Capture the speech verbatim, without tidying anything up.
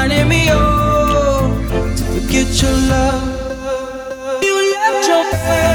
reminding me, oh, to forget your love. You left your